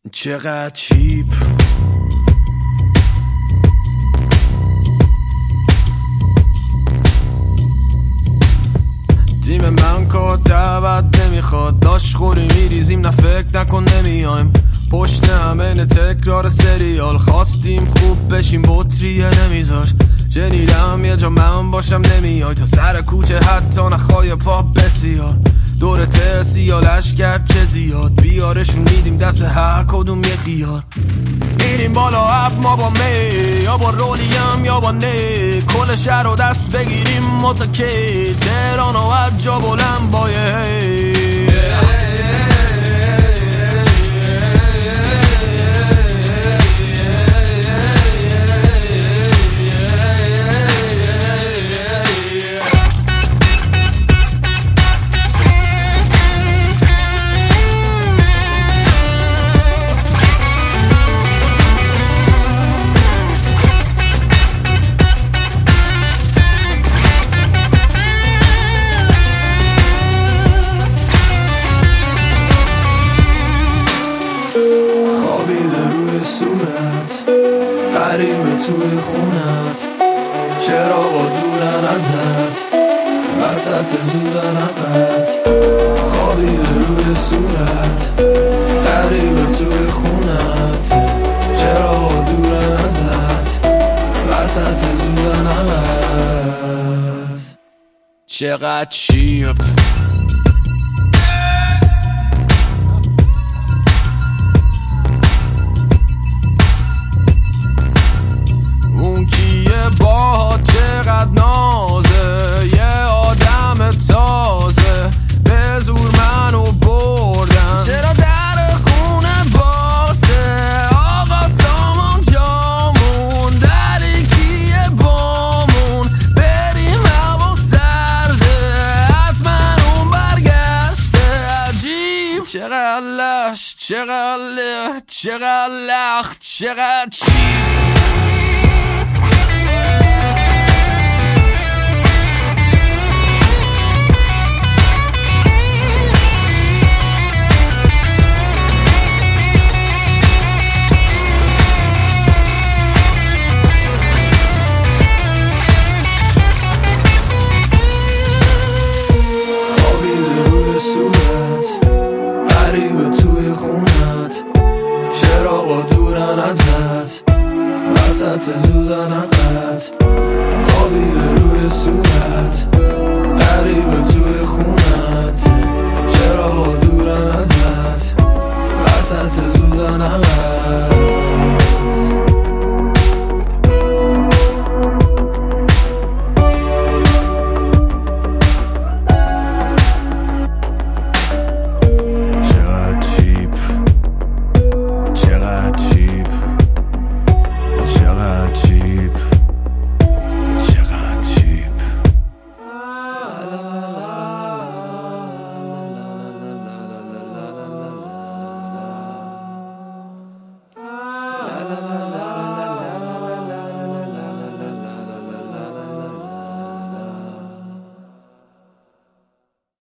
چقدر چیپ تیم من کار دعوت نمیخواد، داشت خوری میریزیم نه فکر نکن نمیایم، پشت همه تکرار سریال، خواستیم خوب بشیم بطریه نمیذاش، شنیدم یه جا من باشم نمیای، تا سر کوچه حتی نخوای پاپ بسیار، دور سیالش کرد چه زیاد، بیارشون میدیم دست هر کدوم یه خیار، میریم بالا اپ ما با می یا با رولیم یا با نه، کل شهر رو دست بگیریم متکی، تهران و از جا بلند بایه غریبه توی خونت، چراغا دورن ازت، وسط زوزنقت، خوابیده روی صورت، غریبه توی خونت، چراغا دورن ازت، وسط زوزنقت. چقدر چیپ با چقدر نازه، یه آدم تازه، به زور منو بردن، چرا در خونه باسه، آقا سامان جامون، دریکیه بامون، بریم هوا سرده، حتما اون برگشته، عجیب چقدر لش، چقدر له، چقدر لخت، چقدر چیپ. چراغا دورن ازت، وسط زوزنقت، خوابیده روی صورت، غریبه توی خونت، چراغا دورن ازت، وسط زوزنقت.